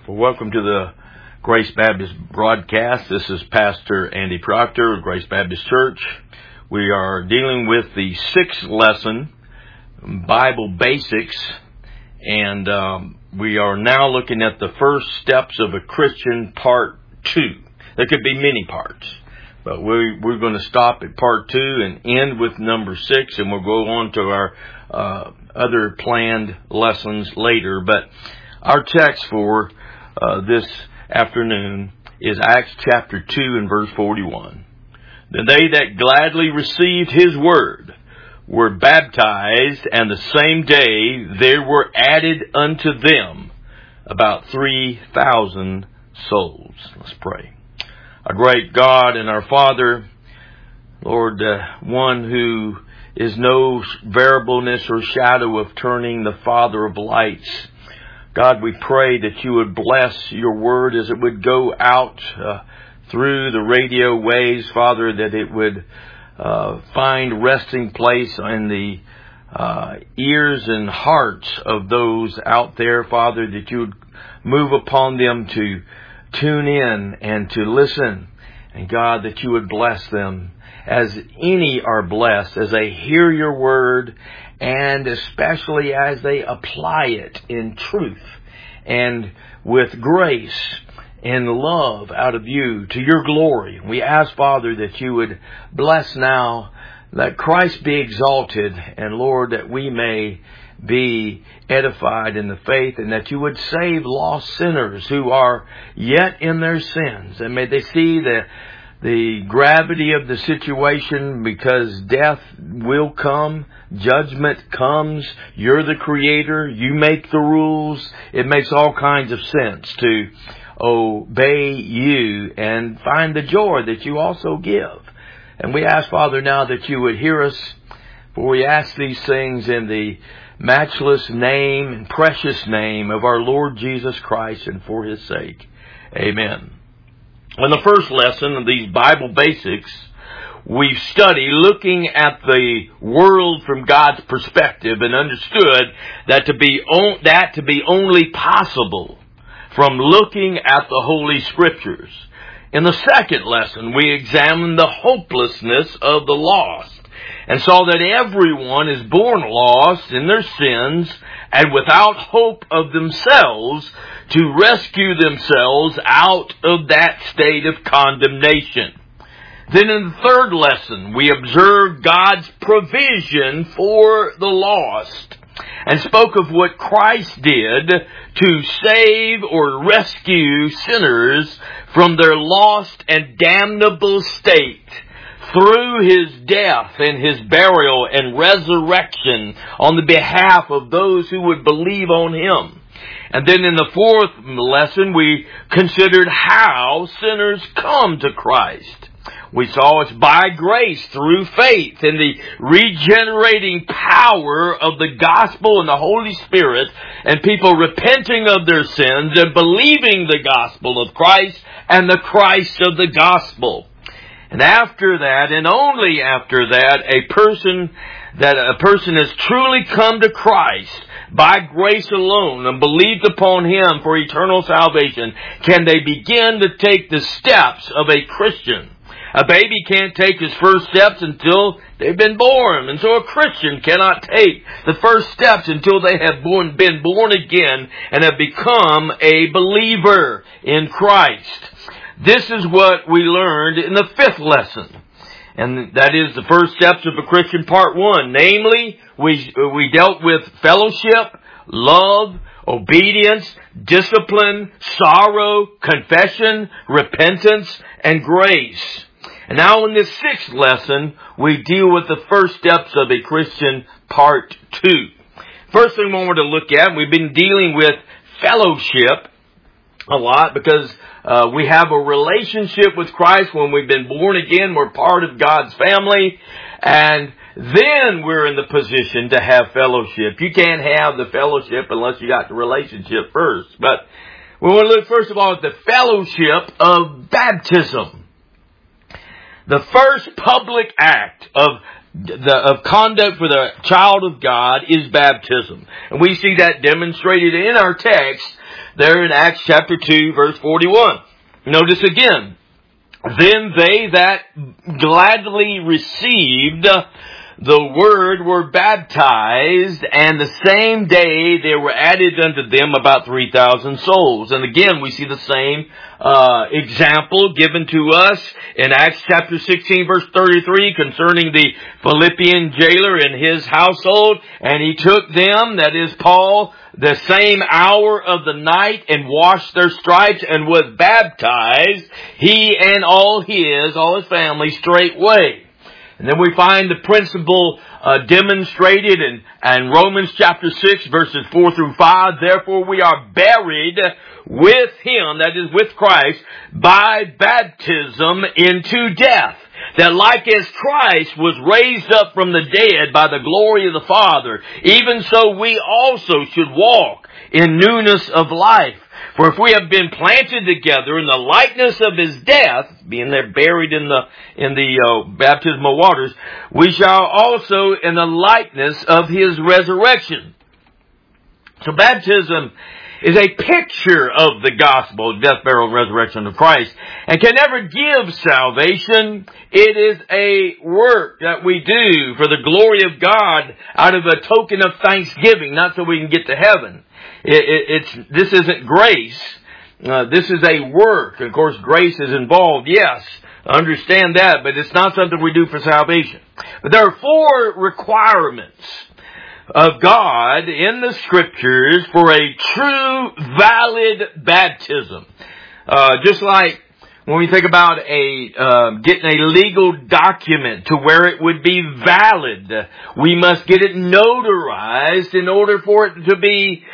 Well, welcome to the Grace Baptist broadcast. This is Pastor Andy Proctor of Grace Baptist Church. We are dealing with the sixth lesson, Bible Basics, and we are now looking at the first steps of a Christian, part 2. There could be many parts, but we're going to stop at part 2 and end with number 6, and we'll go on to our other planned lessons later. But our text for this afternoon is Acts chapter 2 and verse 41. Then they that gladly received his word were baptized, and the same day there were added unto them about 3,000 souls. Let's pray. Our great God and our Father, Lord, one who is no variableness or shadow of turning, the Father of lights. God, we pray that you would bless your word as it would go out through the radio waves, Father, that it would find resting place in the ears and hearts of those out there, Father, that you would move upon them to tune in and to listen. And God, that you would bless them as any are blessed, as they hear your word, and especially as they apply it in truth and with grace and love out of you to your glory. We ask, Father, that you would bless now, let Christ be exalted, and Lord, that we may be edified in the faith, and that you would save lost sinners who are yet in their sins, and may they see the gravity of the situation, because death will come, judgment comes, you're the creator, you make the rules. It makes all kinds of sense to obey you and find the joy that you also give. And we ask, Father, now that you would hear us, for we ask these things in the matchless name and precious name of our Lord Jesus Christ, and for his sake. Amen. In the first lesson of these Bible Basics, we've studied looking at the world from God's perspective, and understood that to be only possible from looking at the Holy Scriptures. In the second lesson, we examined the hopelessness of the lost, and saw that everyone is born lost in their sins and without hope of themselves to rescue themselves out of that state of condemnation. Then in the third lesson, we observed God's provision for the lost, and spoke of what Christ did to save or rescue sinners from their lost and damnable state through his death and his burial and resurrection on the behalf of those who would believe on him. And then in the fourth lesson, we considered how sinners come to Christ. We saw it's by grace through faith in the regenerating power of the gospel and the Holy Spirit, and people repenting of their sins and believing the gospel of Christ and the Christ of the gospel. And after that, and only after that, a person has truly come to Christ by grace alone and believed upon him for eternal salvation, can they begin to take the steps of a Christian. A baby can't take his first steps until they've been born. And so a Christian cannot take the first steps until they have been born again and have become a believer in Christ. This is what we learned in the fifth lesson. And that is the first steps of a Christian, part 1. Namely, we dealt with fellowship, love, obedience, discipline, sorrow, confession, repentance, and grace. And now in this sixth lesson, we deal with the first steps of a Christian, part 2. First thing we want to look at, we've been dealing with fellowship a lot, because we have a relationship with Christ when we've been born again. We're part of God's family, and then we're in the position to have fellowship. You can't have the fellowship unless you got the relationship first. But we want to look first of all at the fellowship of baptism. The first public act of conduct for the child of God is baptism. And we see that demonstrated in our text there in Acts chapter 2, verse 41. Notice again, then they that gladly received the word were baptized, and the same day there were added unto them about 3,000 souls. And again, we see the same example given to us in Acts chapter 16, verse 33, concerning the Philippian jailer and his household. And he took them, that is Paul, the same hour of the night, and washed their stripes, and was baptized, he and all his family straightway. And then we find the principle demonstrated in Romans chapter 6, verses 4 through 5. Therefore we are buried with Him, that is with Christ, by baptism into death, that like as Christ was raised up from the dead by the glory of the Father, even so we also should walk in newness of life. For if we have been planted together in the likeness of His death, being there buried in the baptismal waters, we shall also in the likeness of His resurrection. So baptism is a picture of the gospel, death, burial, and resurrection of Christ, and can never give salvation. It is a work that we do for the glory of God out of a token of thanksgiving, not so we can get to heaven. This isn't grace. This is a work. Of course, grace is involved. Yes, understand that, but it's not something we do for salvation. But there are 4 requirements of God in the Scriptures for a true, valid baptism. Just like when we think about getting a legal document to where it would be valid, we must get it notarized in order for it to be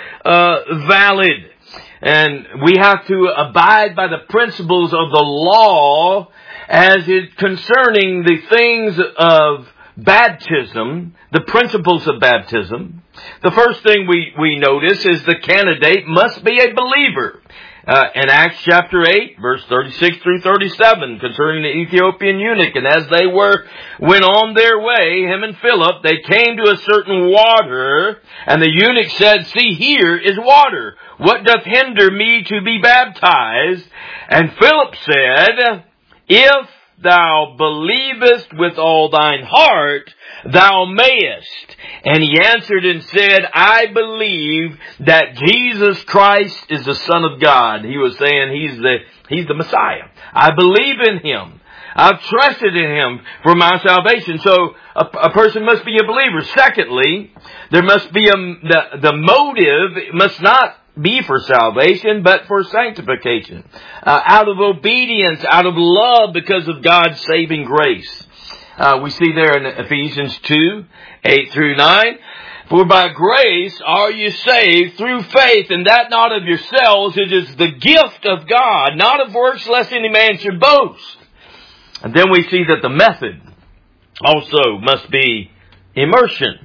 valid. And we have to abide by the principles of the law as it concerning the things of baptism, the principles of baptism. The first thing we notice is the candidate must be a believer. In Acts chapter 8, verse 36 through 37, concerning the Ethiopian eunuch, and as they went on their way, him and Philip, they came to a certain water, and the eunuch said, See, here is water. What doth hinder me to be baptized? And Philip said, If thou believest with all thine heart, thou mayest. And he answered and said, I believe that Jesus Christ is the Son of God. He was saying he's the Messiah. I believe in Him. I've trusted in Him for my salvation. So a person must be a believer. Secondly, there must be the motive must not be for salvation, but for sanctification. Out of obedience, out of love because of God's saving grace. We see there in Ephesians 2, 8 through 9, For by grace are you saved through faith, and that not of yourselves, it is the gift of God, not of works, lest any man should boast. And then we see that the method also must be immersion.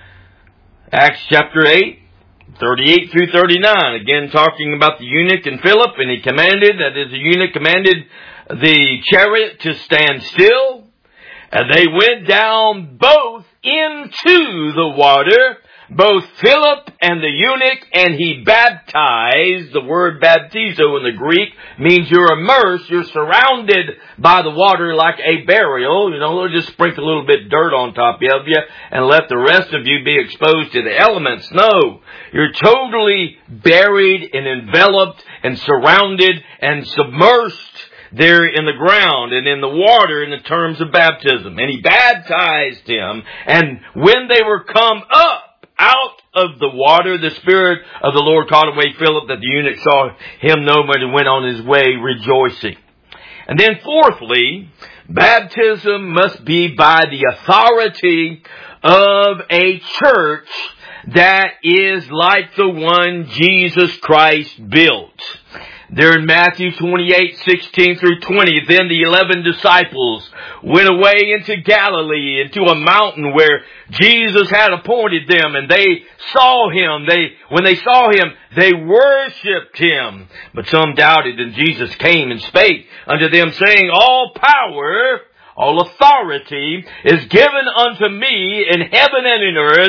Acts chapter 8, 38 through 39, again talking about the eunuch and Philip, and he commanded, that is, the eunuch commanded the chariot to stand still, and they went down both into the water, both Philip and the eunuch, and he baptized. The word baptizo in the Greek means you're immersed, you're surrounded by the water like a burial. You know, they'll just sprinkle a little bit of dirt on top of you and let the rest of you be exposed to the elements. No, you're totally buried and enveloped and surrounded and submersed there in the ground and in the water in the terms of baptism. And he baptized him, and when they were come up out of the water, the Spirit of the Lord called away Philip, that the eunuch saw him no more and went on his way rejoicing. And then fourthly, baptism must be by the authority of a church that is like the one Jesus Christ built. There in Matthew 28, 16 through 20, then the 11 disciples went away into Galilee, into a mountain where Jesus had appointed them, and they saw him. When they saw him, they worshipped him. But some doubted, and Jesus came and spake unto them, saying, All power, all authority is given unto me in heaven and in earth.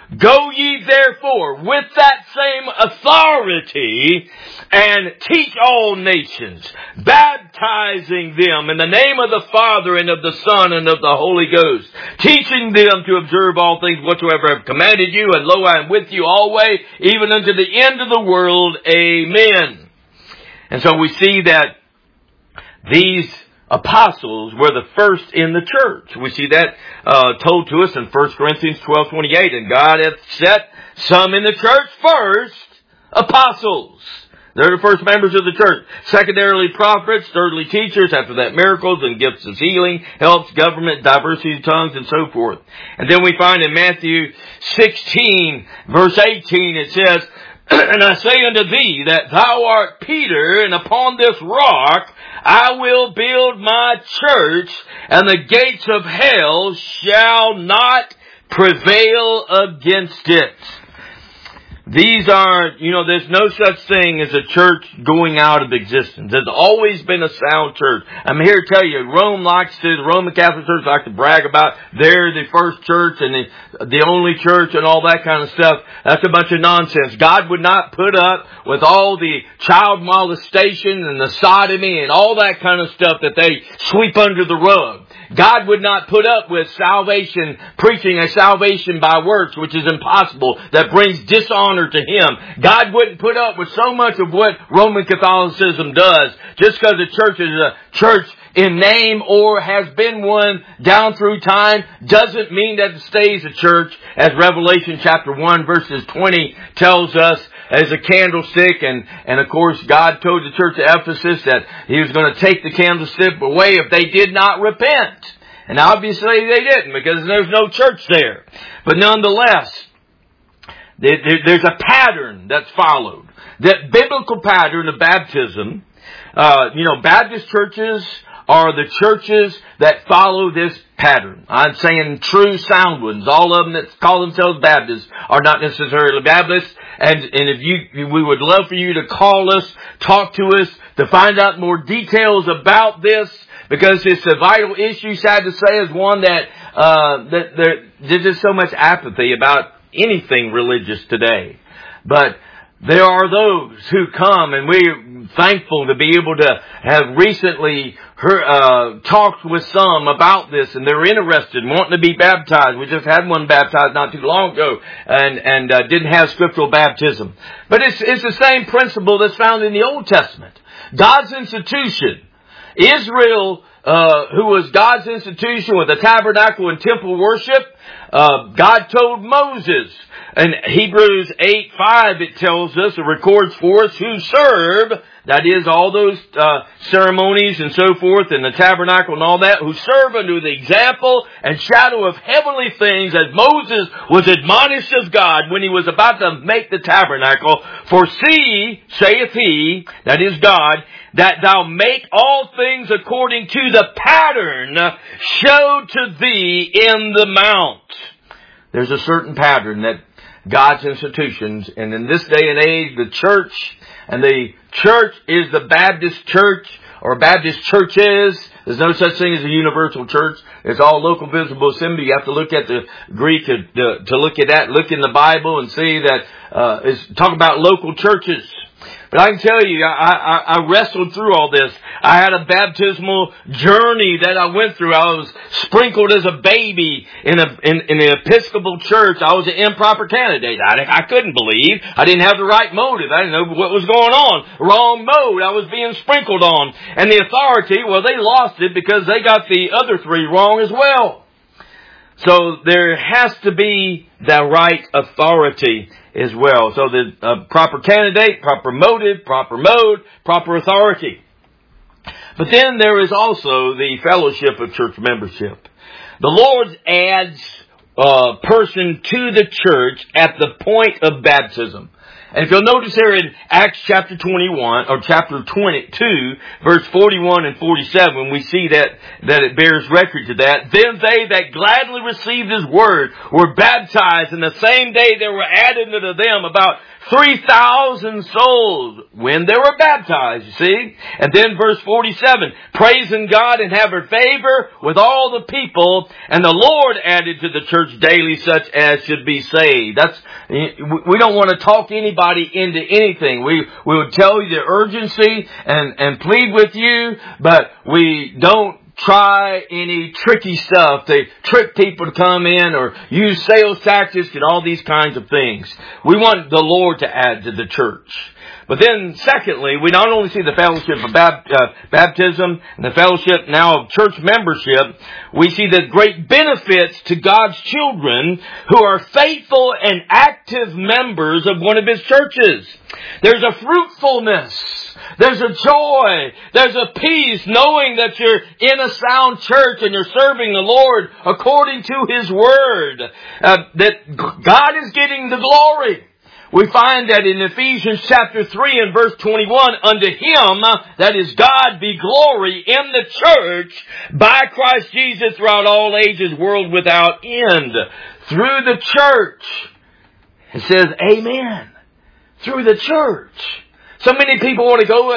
Go ye therefore with that same authority and teach all nations, baptizing them in the name of the Father and of the Son and of the Holy Ghost, teaching them to observe all things whatsoever I have commanded you, and lo, I am with you always, even unto the end of the world. Amen. And so we see that these apostles were the first in the church. We see that told to us in 1 Corinthians 12:28. And God hath set some in the church first, apostles. They're the first members of the church. Secondarily, prophets. Thirdly, teachers. After that, miracles and gifts of healing, helps, government, diversity of tongues, and so forth. And then we find in Matthew 16, verse 18, it says, And I say unto thee that thou art Peter, and upon this rock I will build my church, and the gates of hell shall not prevail against it. These are, there's no such thing as a church going out of existence. There's always been a sound church. I'm here to tell you, the Roman Catholic Church likes to brag about they're the first church and the only church and all that kind of stuff. That's a bunch of nonsense. God would not put up with all the child molestation and the sodomy and all that kind of stuff that they sweep under the rug. God would not put up with salvation, preaching a salvation by works, which is impossible, that brings dishonor to Him. God wouldn't put up with so much of what Roman Catholicism does. Just because a church is a church in name or has been one down through time doesn't mean that it stays a church, as Revelation chapter 1 verses 20 tells us, as a candlestick. And of course, God told the church of Ephesus that He was going to take the candlestick away if they did not repent. And obviously they didn't, because there's no church there. But nonetheless, there's a pattern that's followed. That biblical pattern of baptism. Baptist churches are the churches that follow this pattern. I'm saying true sound ones. All of them that call themselves Baptists are not necessarily Baptists. And if we would love for you to call us, talk to us, to find out more details about this, because it's a vital issue. Sad to say, is one that there's just so much apathy about anything religious today. But there are those who come, and we're thankful to be able to have recently talked with some about this, and they're interested in wanting to be baptized. We just had one baptized not too long ago, and didn't have scriptural baptism. But it's the same principle that's found in the Old Testament. God's institution. Israel, who was God's institution with the tabernacle and temple worship, God told Moses, in Hebrews 8:5, it tells us, it records for us, who serve, that is, all those ceremonies and so forth, and the tabernacle and all that, who serve under the example and shadow of heavenly things, as Moses was admonished of God when he was about to make the tabernacle. For see, saith He, that is God, that thou make all things according to the pattern showed to thee in the mount. There's a certain pattern that God's institutions, and in this day and age, the church, and the church is the Baptist church, or Baptist churches. There's no such thing as a universal church. It's all local visible assembly. You have to look at the Greek to look at that, look in the Bible and see that it's talk about local churches. But I can tell you, I wrestled through all this. I had a baptismal journey that I went through. I was sprinkled as a baby in the Episcopal church. I was an improper candidate. I couldn't believe. I didn't have the right motive. I didn't know what was going on. Wrong mode I was being sprinkled on. And the authority, well, they lost it because they got the other three wrong as well. So there has to be the right authority as well. So the proper candidate, proper motive, proper mode, proper authority. But then there is also the fellowship of church membership. The Lord adds a person to the church at the point of baptism. And if you'll notice there in Acts chapter 21, or chapter 22, verse 41 and 47, we see that it bears record to that. Then they that gladly received His word were baptized, and the same day there were added unto them about 3,000 souls when they were baptized, you see. And then verse 47, praising God and having favor with all the people, and the Lord added to the church daily such as should be saved. We don't want to talk anybody into anything. We would tell you the urgency and plead with you, but we don't try any tricky stuff to trick people to come in or use sales tactics and all these kinds of things. We want the Lord to add to the church. But then secondly, we not only see the fellowship of baptism and the fellowship now of church membership, we see the great benefits to God's children who are faithful and active members of one of His churches. There's a fruitfulness. There's a joy. There's a peace knowing that you're in a sound church and you're serving the Lord according to His Word. That God is getting the glory. We find that in Ephesians chapter 3 and verse 21, unto Him, that is God, be glory in the church by Christ Jesus throughout all ages, world without end. Through the church. It says, amen. Through the church. So many people want to go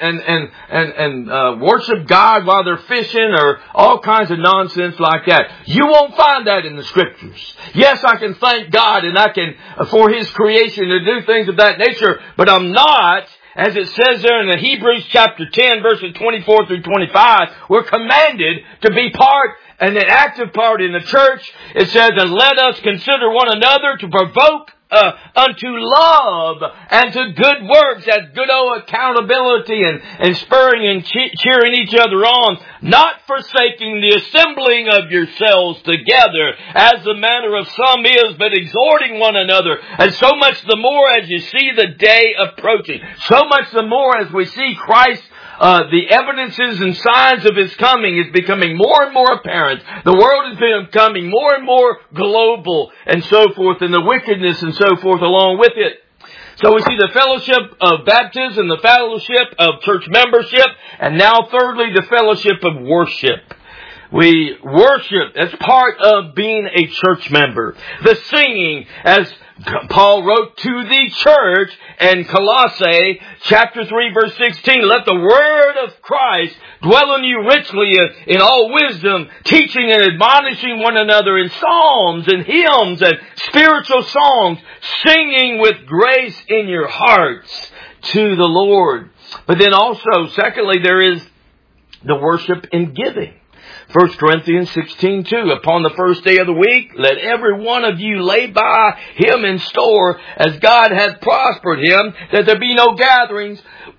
and worship God while they're fishing or all kinds of nonsense like that. You won't find that in the Scriptures. Yes, I can thank God and I can, for His creation, to do things of that nature, but I'm not, as it says there in the Hebrews chapter 10, verses 24 through 25, we're commanded to be part and an active part in the church. It says, and let us consider one another to provoke unto love and to good works, that good old accountability and spurring and cheering each other on, not forsaking the assembling of yourselves together, as the manner of some is, but exhorting one another, and so much the more as you see the day approaching, so much the more as we see Christ. The evidences and signs of His coming is becoming more and more apparent. The world is becoming more and more global and so forth, and the wickedness and so forth along with it. So we see the fellowship of baptism, the fellowship of church membership, and now thirdly, the fellowship of worship. We worship as part of being a church member. The singing, as Paul wrote to the church in Colossae chapter 3 verse 16, let the word of Christ dwell in you richly in all wisdom, teaching and admonishing one another in psalms and hymns and spiritual songs, singing with grace in your hearts to the Lord. But then also, secondly, there is the worship in giving. 1 Corinthians 16:2, upon the first day of the week, let every one of you lay by him in store, as God hath prospered him, that there be no gatherings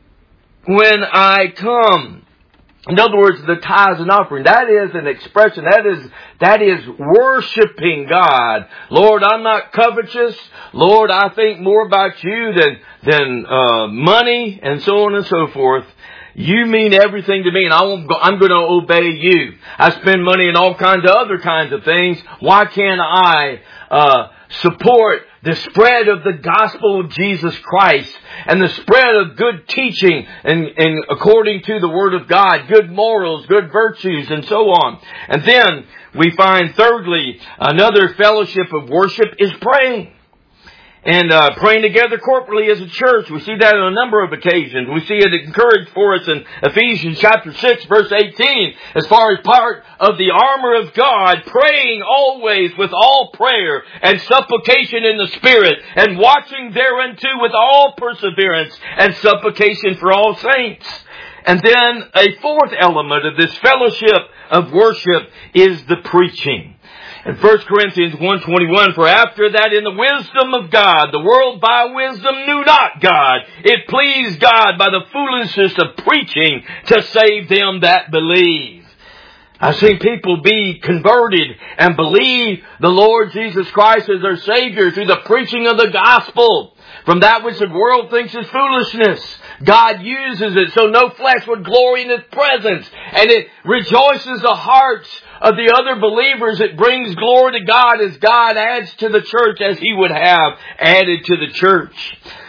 when I come. In other words, the tithes and offering, that is an expression, that is worshiping God. Lord, I'm not covetous. Lord, I think more about you than money, and so on and so forth. You mean everything to me, and I'm going to obey you. I spend money in all kinds of other kinds of things. Why can't I support the spread of the gospel of Jesus Christ and the spread of good teaching and according to the Word of God, good morals, good virtues, and so on. And then we find thirdly, another fellowship of worship is praying. And praying together corporately as a church. We see that on a number of occasions. We see it encouraged for us in Ephesians chapter 6 verse 18. As far as part of the armor of God, praying always with all prayer and supplication in the Spirit, and watching thereunto with all perseverance and supplication for all saints. And then a fourth element of this fellowship of worship is the preaching. In 1 Corinthians 1:21, for after that in the wisdom of God, the world by wisdom knew not God. It pleased God by the foolishness of preaching to save them that believe. I've seen people be converted and believe the Lord Jesus Christ as their Savior through the preaching of the gospel. From that which the world thinks is foolishness, God uses it so no flesh would glory in His presence. And it rejoices the hearts of the other believers. It brings glory to God as God adds to the church as He would have added to the church.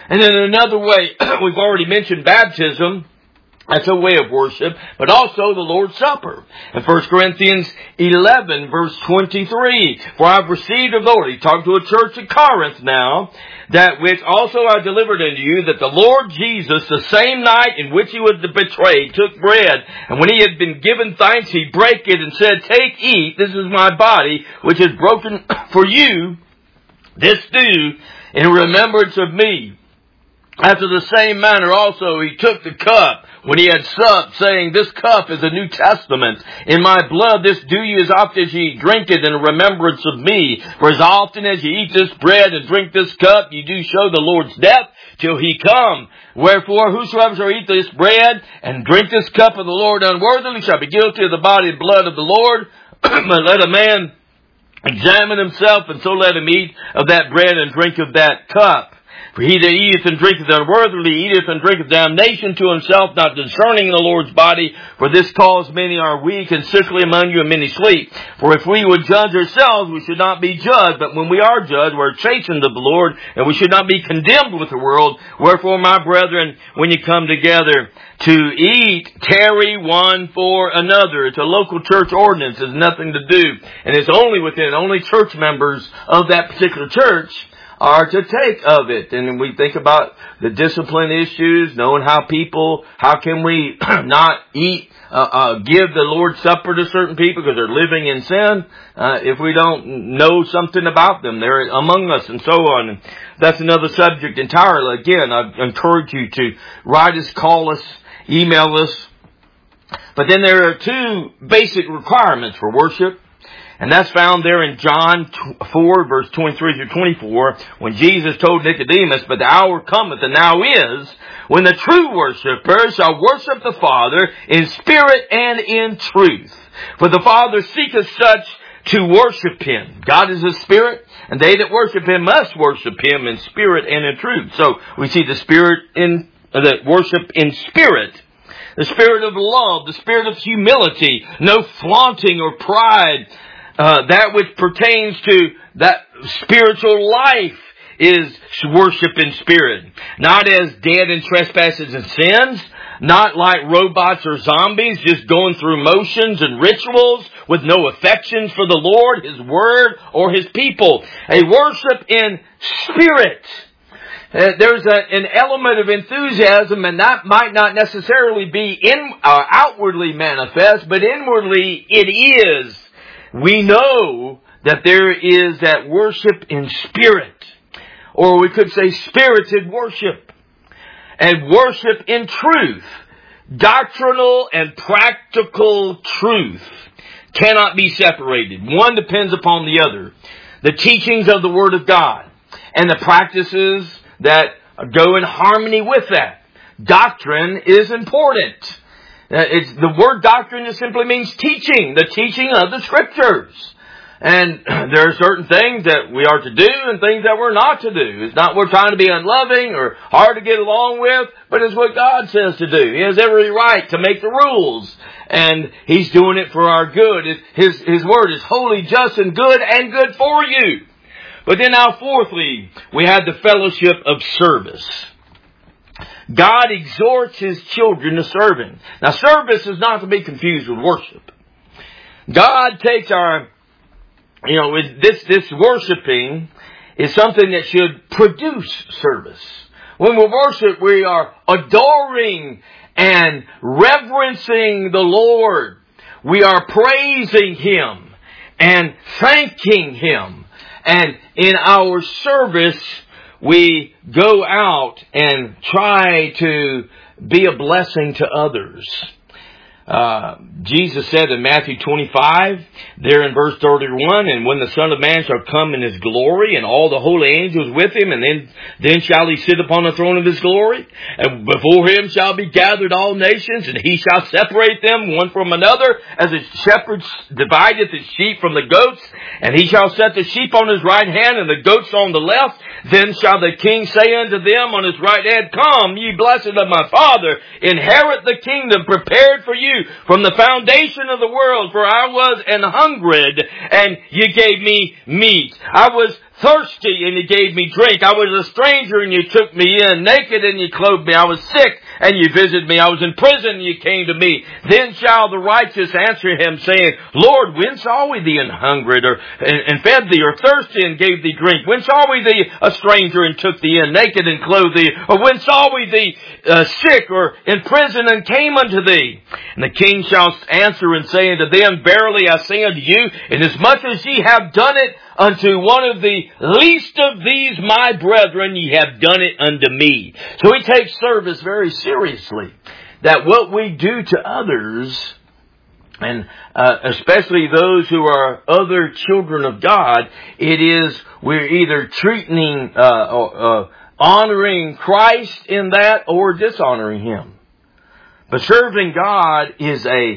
And then another way, we've already mentioned baptism. That's a way of worship, but also the Lord's Supper. In 1 Corinthians 11, verse 23, for I've received of the Lord, he's talking to a church at Corinth now, that which also I delivered unto you, that the Lord Jesus, the same night in which he was betrayed, took bread, and when he had been given thanks, he brake it and said, take, eat, this is my body, which is broken for you. This do in remembrance of me. After the same manner also he took the cup when he had supped, saying, this cup is the New Testament. In my blood this do ye as often as ye drink it in remembrance of me. For as often as ye eat this bread and drink this cup, ye do show the Lord's death till he come. Wherefore whosoever shall eat this bread and drink this cup of the Lord unworthily shall be guilty of the body and blood of the Lord. But let a man examine himself, and so let him eat of that bread and drink of that cup. For he that eateth and drinketh unworthily eateth and drinketh damnation to himself, not discerning the Lord's body. For this cause many are weak and sickly among you, and many sleep. For if we would judge ourselves, we should not be judged. But when we are judged, we are chastened of the Lord, and we should not be condemned with the world. Wherefore, my brethren, when you come together to eat, tarry one for another. It's a local church ordinance. It's nothing to do. And it's only church members of that particular church are to take of it. And we think about the discipline issues, knowing how can we not eat, give the Lord's Supper to certain people because they're living in sin, if we don't know something about them. They're among us and so on. And that's another subject entirely. Again, I encourage you to write us, call us, email us. But then there are two basic requirements for worship. And that's found there in John 4, verse 23 through 24, when Jesus told Nicodemus, but the hour cometh, and now is, when the true worshiper shall worship the Father in spirit and in truth. For the Father seeketh such to worship him. God is a spirit, and they that worship him must worship him in spirit and in truth. So we see the worship in spirit. The spirit of love, the spirit of humility, no flaunting or pride. That which pertains to that spiritual life is worship in spirit. Not as dead in trespasses and sins. Not like robots or zombies just going through motions and rituals with no affections for the Lord, His Word, or His people. A worship in spirit. There's an element of enthusiasm, and that might not necessarily be outwardly manifest, but inwardly it is. We know that there is that worship in spirit, or we could say spirited worship, and worship in truth. Doctrinal and practical truth cannot be separated. One depends upon the other. The teachings of the Word of God and the practices that go in harmony with that. Doctrine is important. The word doctrine just simply means teaching, the teaching of the Scriptures. And there are certain things that we are to do and things that we're not to do. It's not we're trying to be unloving or hard to get along with, but it's what God says to do. He has every right to make the rules, and He's doing it for our good. His Word is holy, just, and good for you. But then now fourthly, we have the fellowship of service. God exhorts His children to serve Him. Now, service is not to be confused with worship. God takes this worshiping is something that should produce service. When we worship, we are adoring and reverencing the Lord. We are praising Him and thanking Him. And in our service, we go out and try to be a blessing to others. Jesus said in Matthew 25, there in verse 31, and when the Son of Man shall come in His glory, and all the holy angels with Him, and then shall He sit upon the throne of His glory, and before Him shall be gathered all nations, and He shall separate them one from another, as a shepherd divideth his sheep from the goats, and He shall set the sheep on His right hand, and the goats on the left. Then shall the King say unto them on His right hand, Come, ye blessed of my Father, inherit the kingdom prepared for you from the foundation of the world. For I was an hungered, and ye gave me meat. I was thirsty and you gave me drink. I was a stranger and you took me in. Naked and you clothed me. I was sick and you visited me. I was in prison and you came to me. Then shall the righteous answer him, saying, Lord, when saw we thee and hungered, and fed thee, or thirsty and gave thee drink? When saw we thee a stranger and took thee in, naked and clothed thee? Or when saw we thee sick or in prison and came unto thee? And the king shall answer and say unto them, Verily I say unto you, inasmuch as ye have done it unto one of the least of these my brethren, ye have done it unto me. So he takes service very seriously. That what we do to others, and especially those who are other children of God, it is we're either treating, honoring Christ in that or dishonoring Him. But serving God is a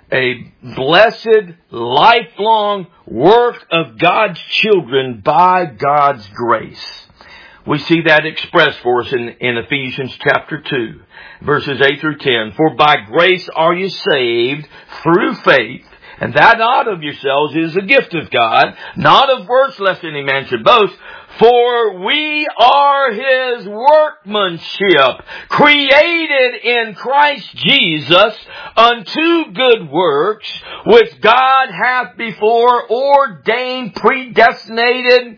blessed, lifelong work of God's children by God's grace. We see that expressed for us in Ephesians chapter 2, verses 8 through 10. For by grace are you saved through faith, and that not of yourselves is a gift of God, not of works lest any man should boast. For we are His workmanship, created in Christ Jesus unto good works, which God hath before ordained, predestinated,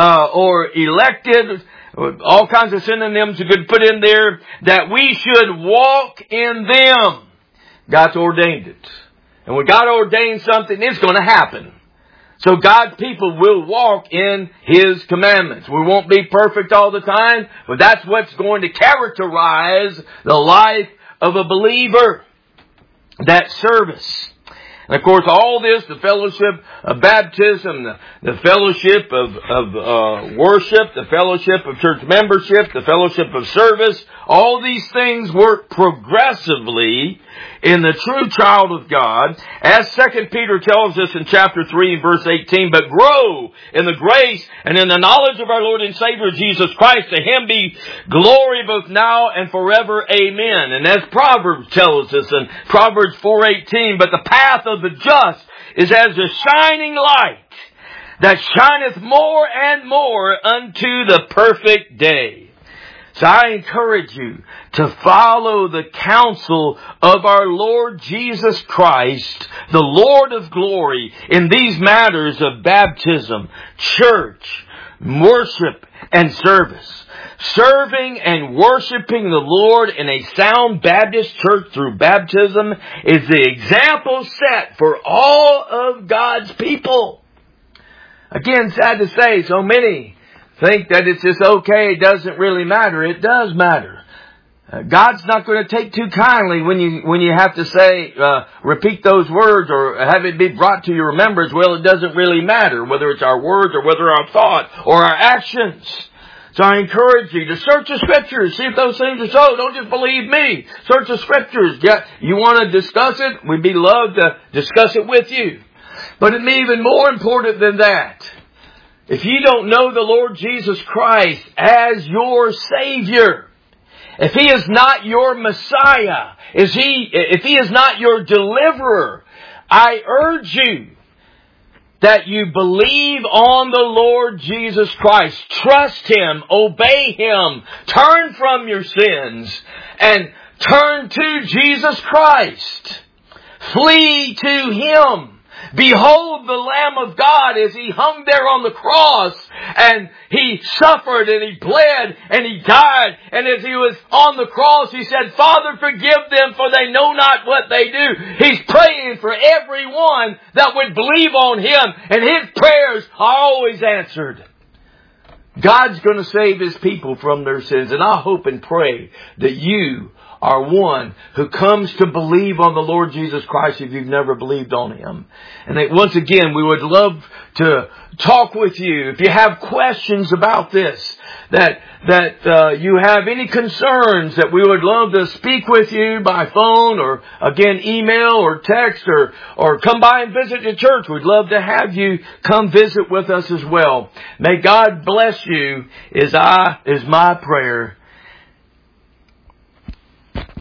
or elected, all kinds of synonyms you could put in there, that we should walk in them. God's ordained it. And when God ordains something, it's going to happen. So God's people will walk in His commandments. We won't be perfect all the time, but that's what's going to characterize the life of a believer. That service. And of course, all this, the fellowship of baptism, the fellowship of worship, the fellowship of church membership, the fellowship of service, all these things work progressively in the true child of God. As 2 Peter tells us in chapter 3, verse 18, but grow in the grace and in the knowledge of our Lord and Savior Jesus Christ. To Him be glory both now and forever. Amen. And as Proverbs tells us in Proverbs 4:18, but the path of the just is as a shining light that shineth more and more unto the perfect day. So I encourage you to follow the counsel of our Lord Jesus Christ, the Lord of glory, in these matters of baptism, church, worship, and service. Serving and worshiping the Lord in a sound Baptist church through baptism is the example set for all of God's people. Again, sad to say, so many think that it's just okay, it doesn't really matter. It does matter. God's not going to take too kindly when you have to say, repeat those words or have it be brought to your remembrance. Well, it doesn't really matter whether it's our words or whether our thought or our actions. So I encourage you to search the Scriptures, see if those things are so. Don't just believe me. Search the Scriptures. You want to discuss it? We'd be loved to discuss it with you. But it's even more important than that. If you don't know the Lord Jesus Christ as your Savior, if He is not your Messiah, if He is not your deliverer, I urge you that you believe on the Lord Jesus Christ. Trust Him, obey Him, turn from your sins, and turn to Jesus Christ. Flee to Him. Behold the Lamb of God as He hung there on the cross, and He suffered and He bled and He died, and as He was on the cross He said, Father, forgive them, for they know not what they do. He's praying for everyone that would believe on Him, and His prayers are always answered. God's going to save His people from their sins, and I hope and pray that you are one who comes to believe on the Lord Jesus Christ if you've never believed on Him. And that once again, we would love to talk with you. If you have questions about this, that you have any concerns, that we would love to speak with you by phone or again email or text or come by and visit the church. We'd love to have you come visit with us as well. May God bless you is my prayer.